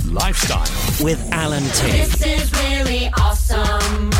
Lifestyle with Alan T. This is really awesome.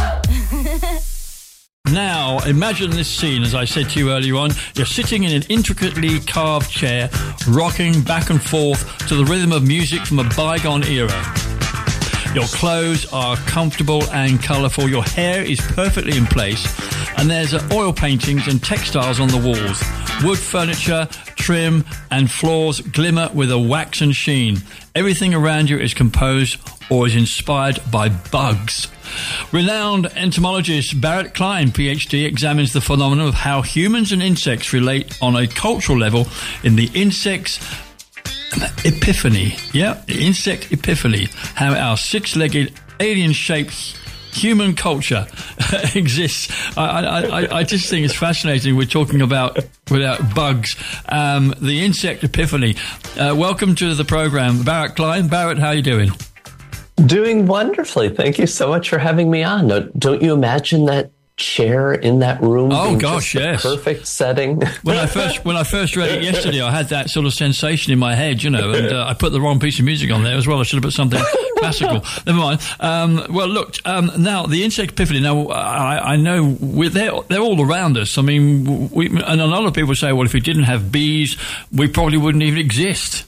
Now, imagine this scene, as I said to you earlier on. You're sitting in an intricately carved chair, rocking back and forth to the rhythm of music from a bygone era. Your clothes are comfortable and colourful. Your hair is perfectly in place. And there's oil paintings and textiles on the walls. Wood furniture, trim and floors glimmer with a waxen sheen. Everything around you is composed or is inspired by bugs. Renowned entomologist Barrett Klein, PhD, examines the phenomenon of how humans and insects relate on a cultural level in the Insects Epiphany. Yeah, Insect Epiphany. How our six-legged, alien-shaped human culture exists. I just think it's fascinating. We're talking about without bugs. The Insect Epiphany. Welcome to the program, Barrett Klein. Barrett, how are you doing? Doing wonderfully. Thank you so much for having me on. Don't you imagine that chair in that room? Oh gosh, yes. Perfect setting. When I first read it yesterday, I had that sort of sensation in my head, and I put the wrong piece of music on there as well. I should have put something classical. Never mind. Well, look, now the Insect Epiphany. Now I know they're all around us. I mean, and a lot of people say, well, if we didn't have bees, we probably wouldn't even exist.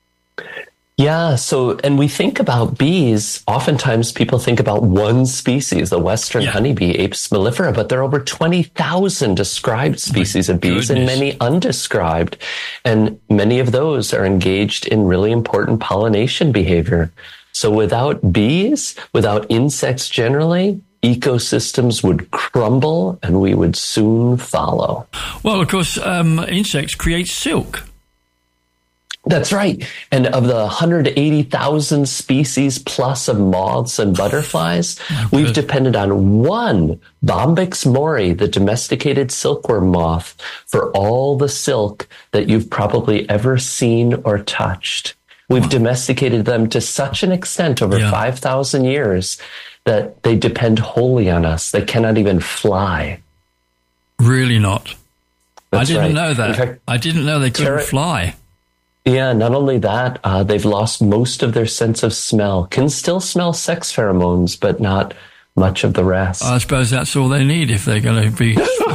Yeah, and we think about bees, oftentimes people think about one species, the western honeybee, Apis mellifera, but there are over 20,000 described species of bees and many undescribed. And many of those are engaged in really important pollination behavior. So without bees, without insects generally, ecosystems would crumble and we would soon follow. Well, of course, insects create silk. That's right. And of the 180,000 species plus of moths and butterflies, we've depended on one Bombyx mori, the domesticated silkworm moth, for all the silk that you've probably ever seen or touched. We've domesticated them to such an extent over 5,000 years that they depend wholly on us. They cannot even fly. Really not? That's I didn't right. know that. In fact, I didn't know they couldn't fly. Yeah, not only that, they've lost most of their sense of smell. Can still smell sex pheromones, but not much of the rest. I suppose that's all they need if they're going to be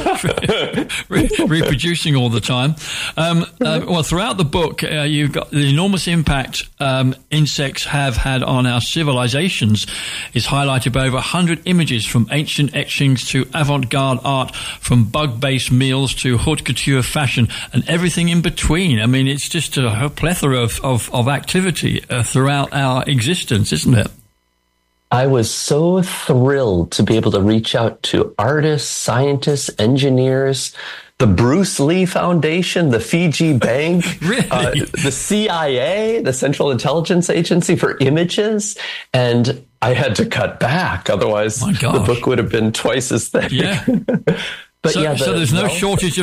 reproducing all the time. Well, throughout the book, you've got the enormous impact insects have had on our civilizations is highlighted by over 100 images, from ancient etchings to avant-garde art, from bug-based meals to haute couture fashion, and everything in between. I mean, it's just a plethora of activity throughout our existence, isn't it? I was so thrilled to be able to reach out to artists, scientists, engineers, the Bruce Lee Foundation, the Fiji Bank, Really? The CIA, the Central Intelligence Agency, for images. And I had to cut back. Otherwise, the book would have been twice as thick. Yeah. But so there's no shortage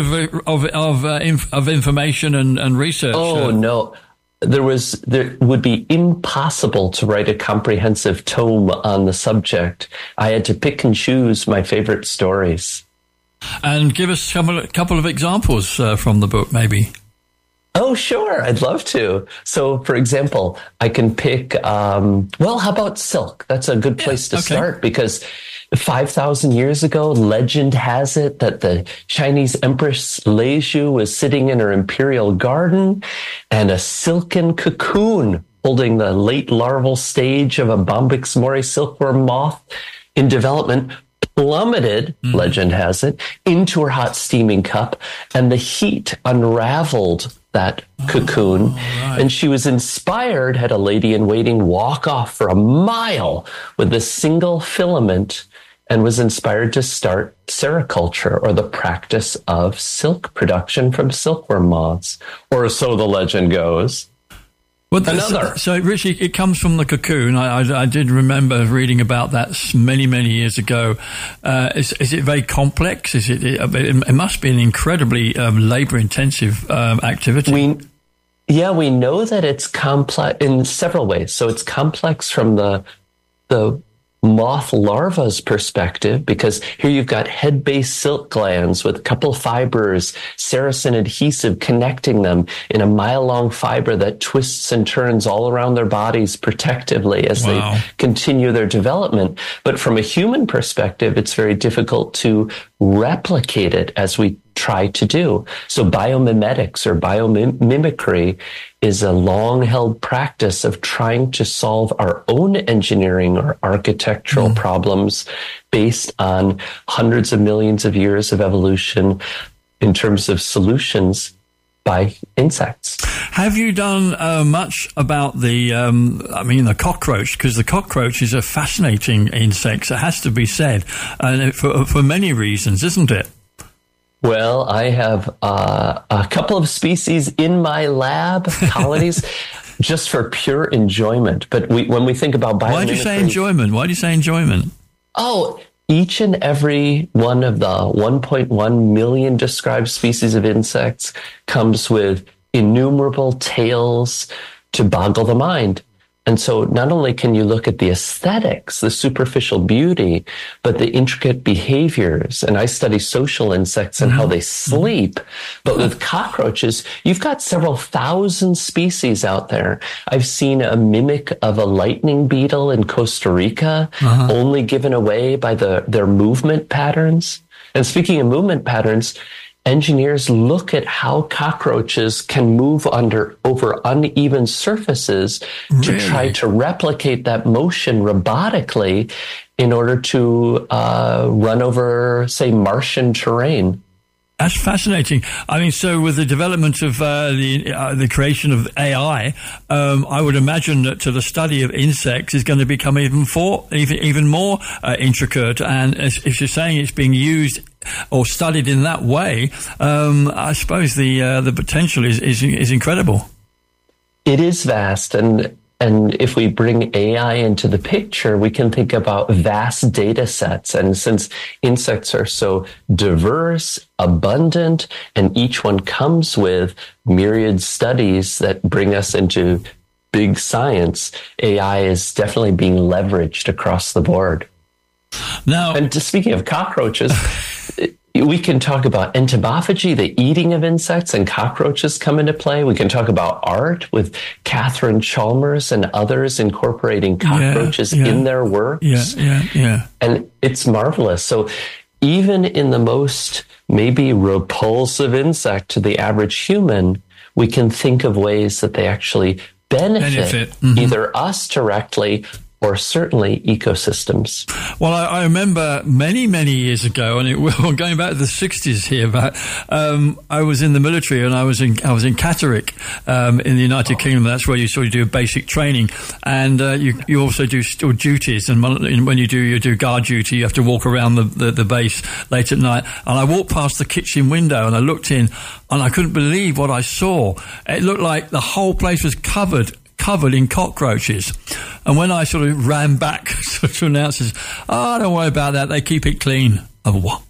of information and research. Oh, no. There would be impossible to write a comprehensive tome on the subject. I had to pick and choose my favorite stories. And give us a couple of examples from the book, maybe. Oh, sure. I'd love to. So, for example, I can pick, how about silk? That's a good place to start, because 5,000 years ago, legend has it that the Chinese Empress Leizhu was sitting in her imperial garden, and a silken cocoon holding the late larval stage of a Bombyx mori silkworm moth in development plummeted, legend has it, into her hot steaming cup, and the heat unraveled that cocoon. Right. And she was inspired, had a lady in waiting walk off for a mile with a single filament, and was inspired to start sericulture, or the practice of silk production from silkworm moths, or so the legend goes. Well, so Richie, it comes from the cocoon. I did remember reading about that many, many years ago. Is it very complex? It must be an incredibly labor-intensive activity. We know that it's complex in several ways. So it's complex from the moth larva's perspective, because here you've got head-based silk glands with a couple fibers, sericin adhesive connecting them in a mile-long fiber that twists and turns all around their bodies protectively as they continue their development. But from a human perspective, it's very difficult to replicate it as we try to do. So biomimetics or biomimicry is a long-held practice of trying to solve our own engineering or architectural problems based on hundreds of millions of years of evolution in terms of solutions by insects. Have you done much about the cockroach? Because the cockroach is a fascinating insect, it has to be said, and for many reasons, isn't it? Well, I have a couple of species in my lab, colonies, just for pure enjoyment. But when we think about biomimicry... Why do you say enjoyment? Why do you say enjoyment? Oh, each and every one of the 1.1 million described species of insects comes with innumerable tales to boggle the mind. And so not only can you look at the aesthetics, the superficial beauty, but the intricate behaviors. And I study social insects and how they sleep. But with cockroaches, you've got several thousand species out there. I've seen a mimic of a lightning beetle in Costa Rica, only given away by their movement patterns. And speaking of movement patterns, engineers look at how cockroaches can move over uneven surfaces to try to replicate that motion robotically in order to run over, say, Martian terrain. That's fascinating. I mean, so with the development of the creation of AI, I would imagine that the study of insects is going to become even more intricate. And if you're saying it's being used or studied in that way, I suppose the potential is incredible. It is vast, and if we bring AI into the picture, we can think about vast data sets. And since insects are so diverse, abundant, and each one comes with myriad studies that bring us into big science, AI is definitely being leveraged across the board. Now, and speaking of cockroaches, we can talk about entobophagy, the eating of insects, and cockroaches come into play. We can talk about art with Catherine Chalmers and others incorporating cockroaches in their works. And it's marvelous. So even in the most maybe repulsive insect to the average human, we can think of ways that they actually benefit. Either us directly or certainly ecosystems. Well, I remember many, many years ago, and we're going back to the 60s here, but I was in the military and I was in Catterick in the United Kingdom. That's where you sort of do basic training, and you also do still duties. And when you do guard duty, you have to walk around the base late at night. And I walked past the kitchen window and I looked in, and I couldn't believe what I saw. It looked like the whole place was covered in cockroaches. And when I sort of ran back to announce this, don't worry about that, they keep it clean. Oh, what?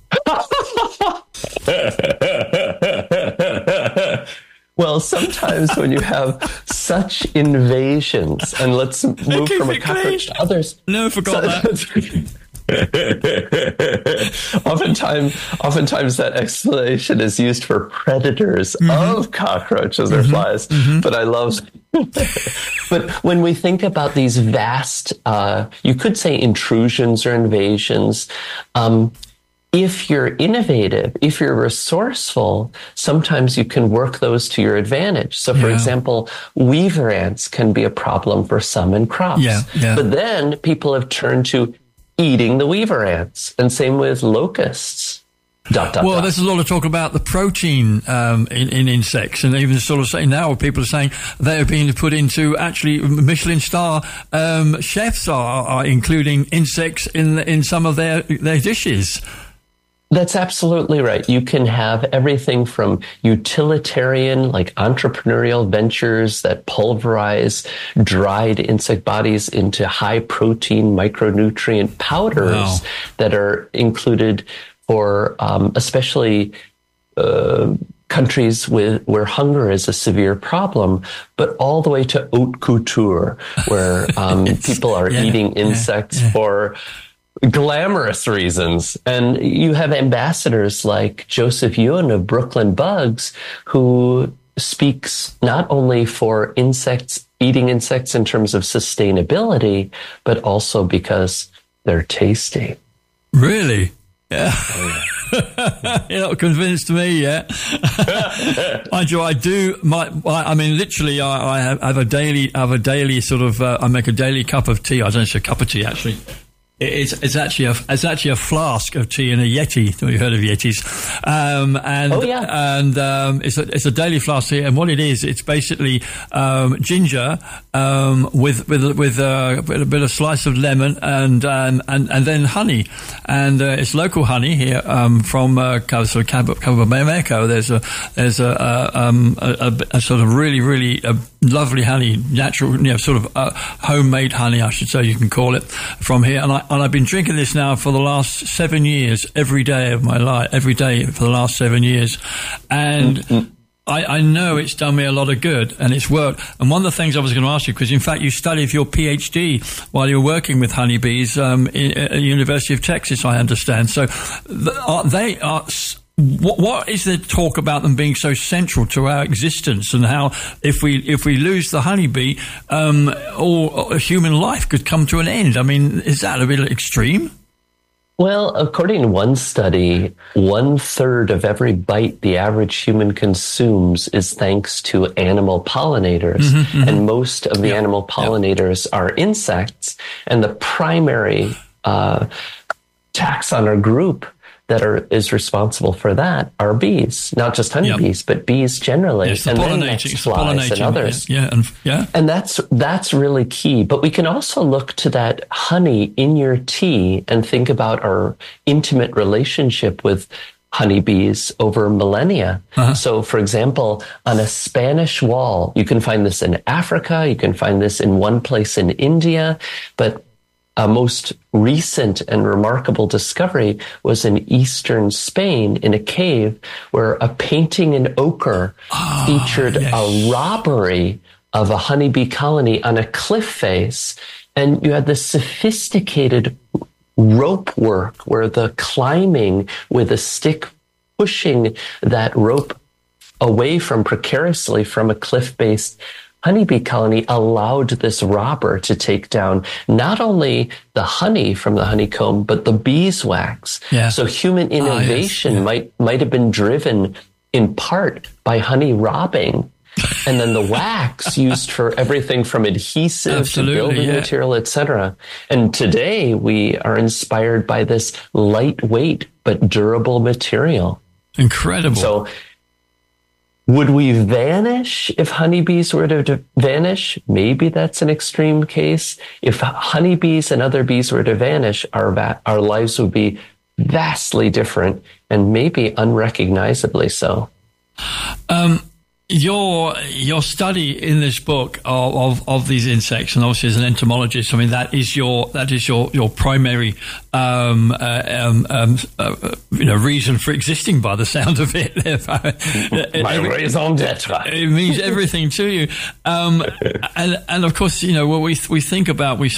Well, sometimes when you have such invasions, and let's move from a cockroach to others. Never forgot that. Oftentimes that explanation is used for predators of cockroaches or flies, but I love. But when we think about these vast, you could say intrusions or invasions, if you're innovative, if you're resourceful, sometimes you can work those to your advantage. So, for example, weaver ants can be a problem for some in crops. But then people have turned to eating the weaver ants, and same with locusts. Well, there's a lot of talk about the protein in insects, and even sort of saying now people are saying they are being put into actually Michelin star chefs are including insects in some of their dishes. That's absolutely right. You can have everything from utilitarian, like entrepreneurial ventures that pulverize dried insect bodies into high protein micronutrient powders that are included for especially countries where hunger is a severe problem, but all the way to haute couture, where people are eating insects for glamorous reasons. And you have ambassadors like Joseph Yun of Brooklyn Bugs, who speaks not only for eating insects in terms of sustainability, but also because they're tasty. Really? Yeah. You're not convinced me yet. I do. I mean, literally, I have a daily sort of. I make a daily cup of tea. I don't know, it's a cup of tea actually. It's actually a flask of tea in a Yeti. Have you heard of Yetis? It's a daily flask tea, and what it is, it's basically ginger with a bit of slice of lemon and then honey, and it's local honey here from Cabo Mexico. There's a sort of really lovely honey, natural, sort of homemade honey, I should say you can call it, from here, and I've been drinking this now for the last 7 years, every day of my life, every day for the last 7 years. And I know it's done me a lot of good and it's worked. And one of the things I was going to ask you, because in fact you studied for your PhD while you were working with honeybees at the University of Texas, I understand. So they are... What is the talk about them being so central to our existence, and how if we lose the honeybee, all human life could come to an end? I mean, is that a bit extreme? Well, according to one study, 1/3 of every bite the average human consumes is thanks to animal pollinators. And most of the animal pollinators are insects. And the primary taxon or group that is responsible for that are bees, not just honeybees, but bees generally, yes, and then next flies and others. And that's really key. But we can also look to that honey in your tea and think about our intimate relationship with honeybees over millennia. So, for example, on a Spanish wall, you can find this in Africa, you can find this in one place in India, but a most recent and remarkable discovery was in eastern Spain in a cave where a painting in ochre featured a robbery of a honeybee colony on a cliff face. And you had this sophisticated rope work where the climbing with a stick pushing that rope away precariously from a cliff-based honeybee colony allowed this robber to take down not only the honey from the honeycomb, but the beeswax. So human innovation might have been driven in part by honey robbing. And then the wax used for everything from adhesive to building material, etc. And today we are inspired by this lightweight but durable material. Incredible. So would we vanish if honeybees were to vanish? Maybe that's an extreme case. If honeybees and other bees were to vanish, our lives would be vastly different and maybe unrecognizably so. Your study in this book of these insects, and obviously as an entomologist, I mean that is your primary reason for existing, by the sound of it. My raison d'être. It means everything to you, and of course, what we think about, we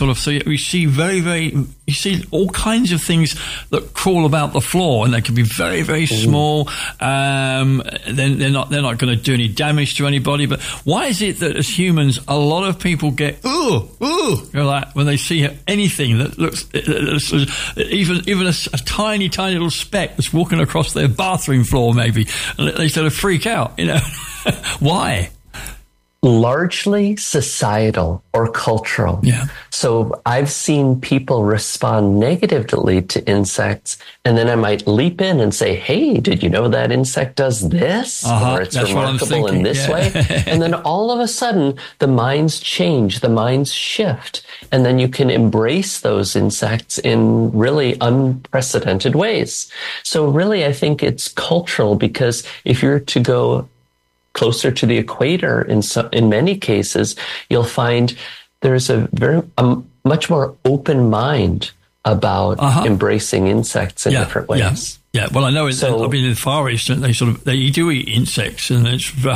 see all kinds of things that crawl about the floor, and they can be very, very small. Then they're not going to do any damage to anybody. But why is it that as humans, a lot of people get like when they see anything that looks even a tiny little speck that's walking across their bathroom floor, maybe, and they sort of freak out. Why? Largely societal or cultural. So I've seen people respond negatively to insects, and then I might leap in and say, hey, did you know that insect does this? Or it's remarkable in this way. And then all of a sudden, the minds change, the minds shift, and then you can embrace those insects in really unprecedented ways. So really, I think it's cultural, because if you're to go closer to the equator, in many cases, you'll find there's a much more open mind about embracing insects in different ways. Yeah, well, I know. In the Far East, they do eat insects, and it's the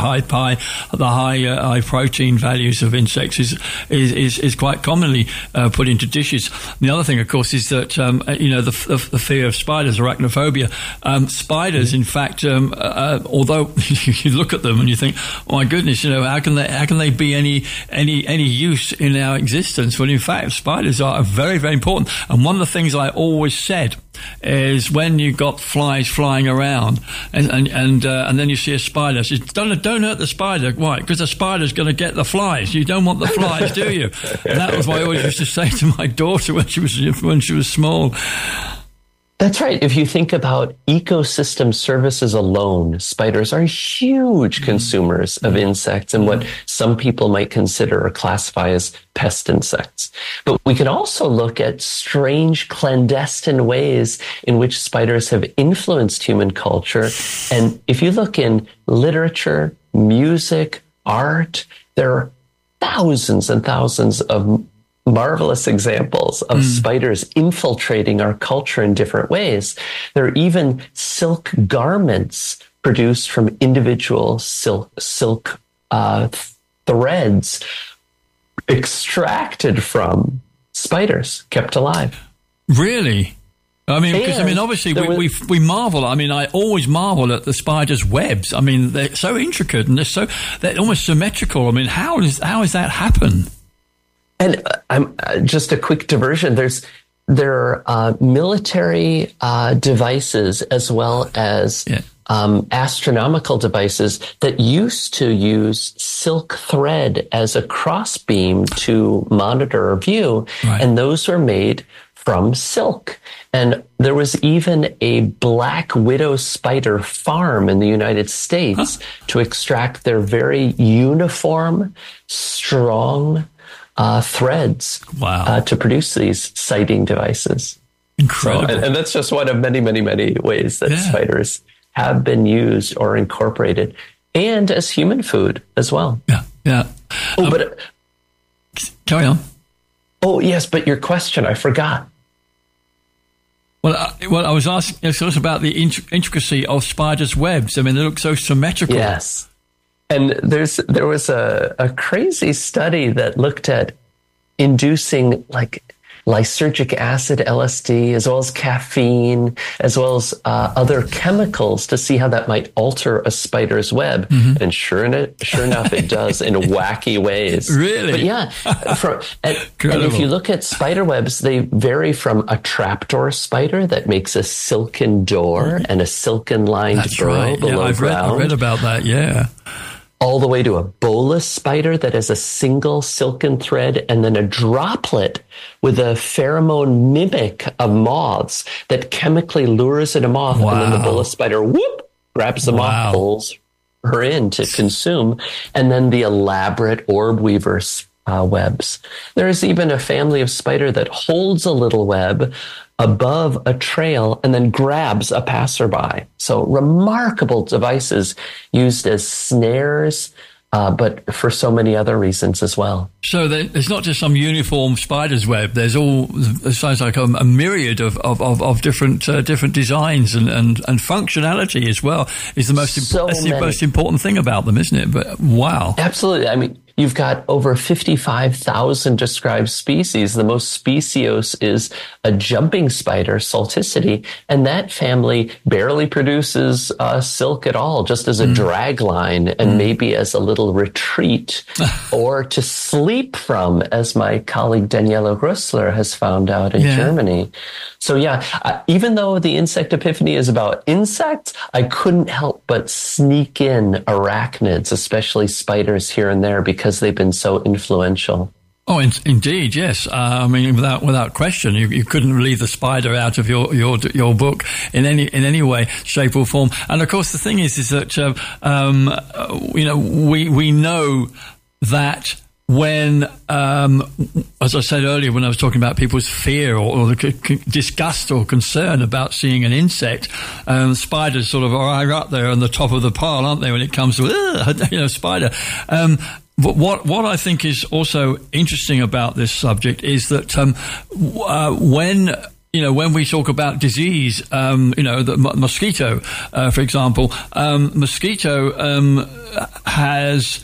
high protein values of insects is quite commonly put into dishes. The other thing, of course, is that the fear of spiders, arachnophobia. Spiders, in fact, although you look at them and you think, oh my goodness, how can they be any use in our existence? Well, in fact, spiders are very, very important. And one of the things I always said is when you got flies flying around and then you see a spider, says, don't hurt the spider. Why? Because the spider's going to get the flies. You don't want the flies, do you? And that was what I always used to say to my daughter when she was small. That's right. If you think about ecosystem services alone, spiders are huge consumers of insects and what some people might consider or classify as pest insects. But we can also look at strange clandestine ways in which spiders have influenced human culture. And if you look in literature, music, art, there are thousands and thousands of marvelous examples of spiders infiltrating our culture in different ways. There are even silk garments produced from individual silk threads extracted from spiders kept alive. Really? I mean, because obviously we marvel. I mean, I always marvel at the spiders' webs. I mean, they're so intricate and they're almost symmetrical. I mean, how does that happen? And just a quick diversion. There are military devices as well as astronomical devices that used to use silk thread as a crossbeam to monitor or view, and those were made from silk. And there was even a black widow spider farm in the United States to extract their very uniform, strong threads to produce these sighting devices. Incredible. And that's just one of many, many, many ways that spiders have been used or incorporated, and as human food as well. Yeah. But carry on. Oh, yes, but your question, I forgot. Well, I was asking about the intricacy of spiders' webs. I mean, they look so symmetrical. Yes. And there was a crazy study that looked at inducing like lysergic acid, LSD, as well as caffeine, as well as other chemicals to see how that might alter a spider's web. Mm-hmm. And sure enough, it does in wacky ways. Really? But yeah. And if you look at spider webs, they vary from a trapdoor spider that makes a silken door and a silken lined burrow below ground. I've read about that, yeah. All the way to a bolus spider that has a single silken thread and then a droplet with a pheromone mimic of moths that chemically lures in a moth. Wow. And then the bolus spider, grabs the moth, pulls her in to consume. And then the elaborate orb weaver webs. There is even a family of spider that holds a little web above a trail and then grabs a passerby. So remarkable devices used as snares, but for so many other reasons as well. So there's not just some uniform spider's web. It sounds like a myriad of different designs and functionality as well is the most important thing about them, isn't it? But wow. Absolutely. I mean, you've got over 55,000 described species. The most speciose is a jumping spider, Salticity, and that family barely produces silk at all, just as a drag line and maybe as a little retreat or to sleep from, as my colleague Daniela Rössler has found out in Germany. So even though the Insect Epiphany is about insects, I couldn't help but sneak in arachnids, especially spiders here and there, because they've been so influential. Oh, indeed, yes. I mean, without question, you couldn't leave the spider out of your book in any way, shape, or form. And of course, the thing is that we know that when, as I said earlier, when I was talking about people's fear or the disgust or concern about seeing an insect, spiders sort of are up there on the top of the pile, aren't they, when it comes to, spider. But what I think is also interesting about this subject is that when when we talk about disease, the mosquito, for example, mosquito has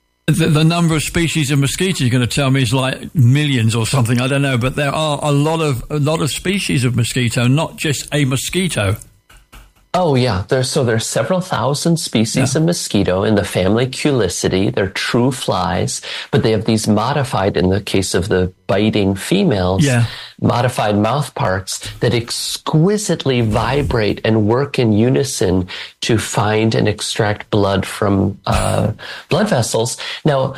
the number of species of mosquito. You're going to tell me is like millions or something. I don't know, but there are a lot of species of mosquito, not just a mosquito. Oh, yeah. There's several thousand species of mosquito in the family Culicidae. They're true flies, but they have these modified, in the case of the biting females, modified mouth parts that exquisitely vibrate and work in unison to find and extract blood from blood vessels. Now,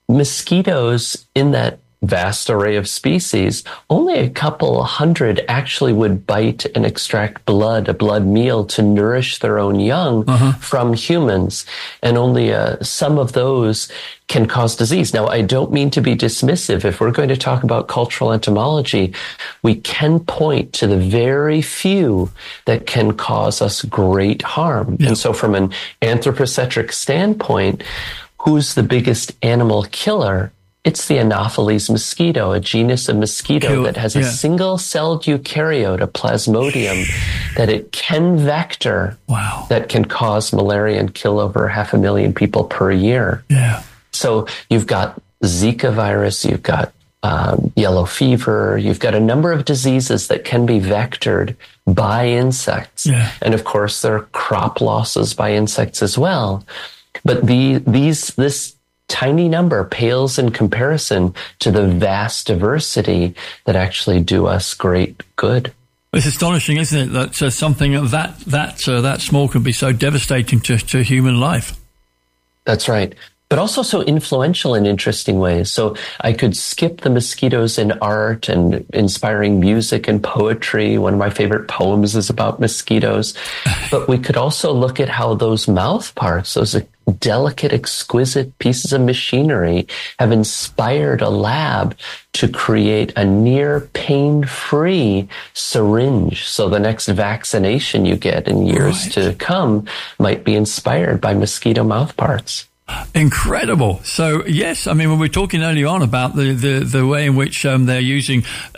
mosquitoes in that vast array of species, only a couple hundred actually would bite and extract blood, a blood meal, to nourish their own young from humans. And only some of those can cause disease. Now, I don't mean to be dismissive. If we're going to talk about cultural entomology, we can point to the very few that can cause us great harm. And so from an anthropocentric standpoint, who's the biggest animal killer? It's the Anopheles mosquito, a genus of mosquito that has a single-celled eukaryote, a plasmodium, that it can vector that can cause malaria and kill over 500,000 people per year. Yeah. So you've got Zika virus, you've got yellow fever, you've got a number of diseases that can be vectored by insects. Yeah. And of course, there are crop losses by insects as well. But this tiny number pales in comparison to the vast diversity that actually do us great good. It's astonishing, isn't it, that something that small can be so devastating to human life. That's right. But also so influential in interesting ways. So I could skip the mosquitoes in art and inspiring music and poetry. One of my favorite poems is about mosquitoes. But we could also look at how those mouth parts, those delicate, exquisite pieces of machinery, have inspired a lab to create a near pain-free syringe. So the next vaccination you get in years to come might be inspired by mosquito mouth parts. Incredible. So yes, I mean, when we were talking earlier on about the way in which they're using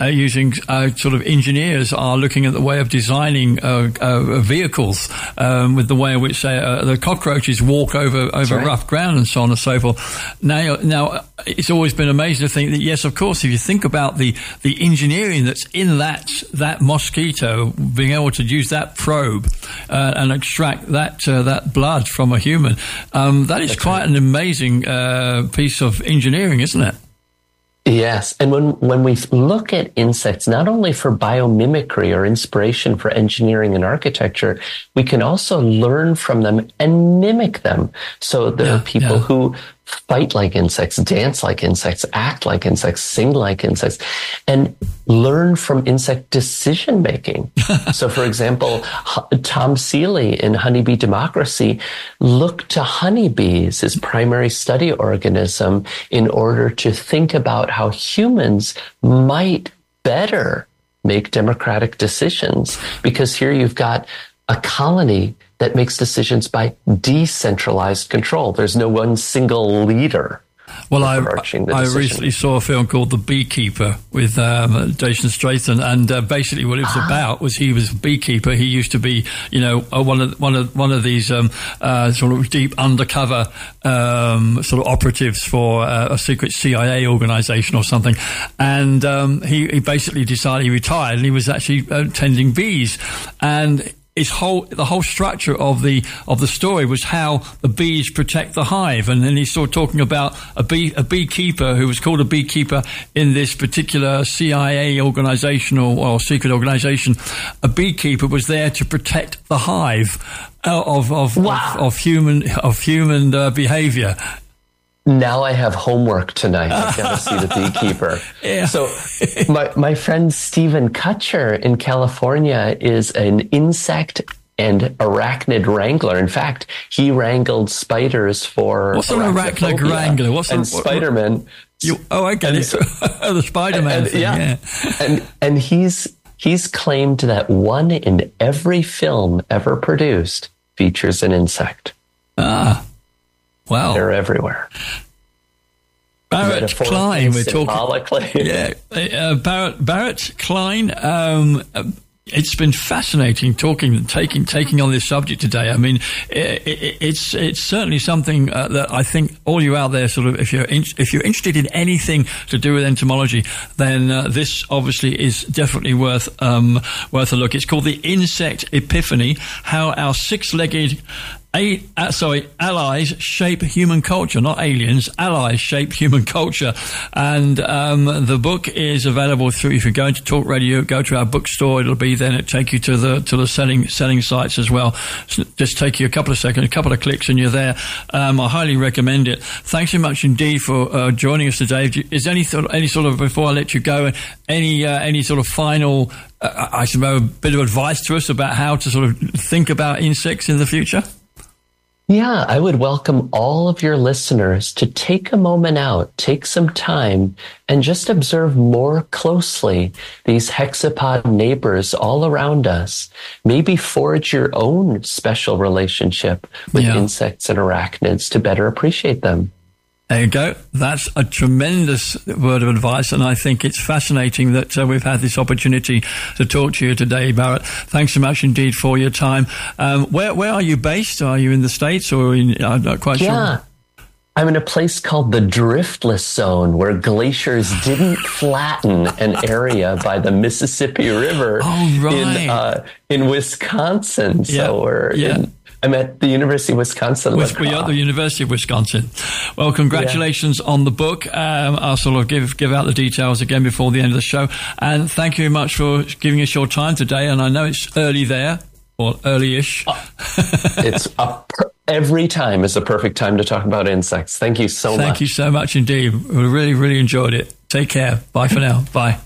sort of engineers are looking at the way of designing vehicles with the way in which the cockroaches walk over rough ground and so on and so forth. Now it's always been amazing to think that yes, of course, if you think about the engineering that's in that mosquito, being able to use that probe and extract that blood from a human, that is quite an amazing piece of engineering, isn't it? Yes. And when we look at insects, not only for biomimicry or inspiration for engineering and architecture, we can also learn from them and mimic them. So there are people who fight like insects, dance like insects, act like insects, sing like insects, and learn from insect decision making. So, for example, Tom Seeley in Honeybee Democracy looked to honeybees, his primary study organism, in order to think about how humans might better make democratic decisions. Because here you've got a colony that makes decisions by decentralized control. There's no one single leader. Well, I recently saw a film called The Beekeeper with Jason Statham, and basically what it was about was he was a beekeeper. He used to be, one of these sort of deep undercover sort of operatives for a secret CIA organization or something, and he basically decided he retired, and he was actually tending bees, and the whole structure of the story was how the bees protect the hive, and then he started talking about a beekeeper who was called a beekeeper in this particular CIA organization or secret organization. A beekeeper was there to protect the hive of human behavior. Now I have homework tonight. I've got to see The Beekeeper. So my friend Stephen Kutcher in California is an insect and arachnid wrangler. In fact, he wrangled spiders for What's an arachnid wrangler? Spider-Man. I get it. The Spider-Man thing, yeah. And he's claimed that one in every film ever produced features an insect. Wow. They're everywhere. Barrett Klein, we're talking. Yeah, Barrett Klein. It's been fascinating taking on this subject today. I mean, it's certainly something that I think all you out there, sort of, if you're interested in anything to do with entomology, then this obviously is definitely worth a look. It's called The Insect Epiphany: How Our Six-Legged Allies Shape Human Culture, not aliens. Allies shape human culture, and the book is available through. If you're going to Talk Radio, go to our bookstore. It'll be there. And it'll take you to the selling sites as well. So just take you a couple of seconds, a couple of clicks, and you're there. I highly recommend it. Thanks so much indeed for joining us today. Is there any sort of before I let you go, any sort of final, I suppose, bit of advice to us about how to sort of think about insects in the future? Yeah, I would welcome all of your listeners to take a moment out, take some time, and just observe more closely these hexapod neighbors all around us. Maybe forge your own special relationship with insects and arachnids to better appreciate them. There you go. That's a tremendous word of advice, and I think it's fascinating that we've had this opportunity to talk to you today, Barrett. Thanks so much indeed for your time. Where are you based? Are you in the States or I'm not quite sure. Yeah, I'm in a place called the Driftless Zone, where glaciers didn't flatten an area by the Mississippi River in Wisconsin. So I'm at the University of Wisconsin. We are at the University of Wisconsin. Well, congratulations on the book. I'll sort of give out the details again before the end of the show. And thank you very much for giving us your time today. And I know it's early there, or early-ish. Every time is the perfect time to talk about insects. Thank you so much. Thank you so much indeed. We really, really enjoyed it. Take care. Bye for now. Bye.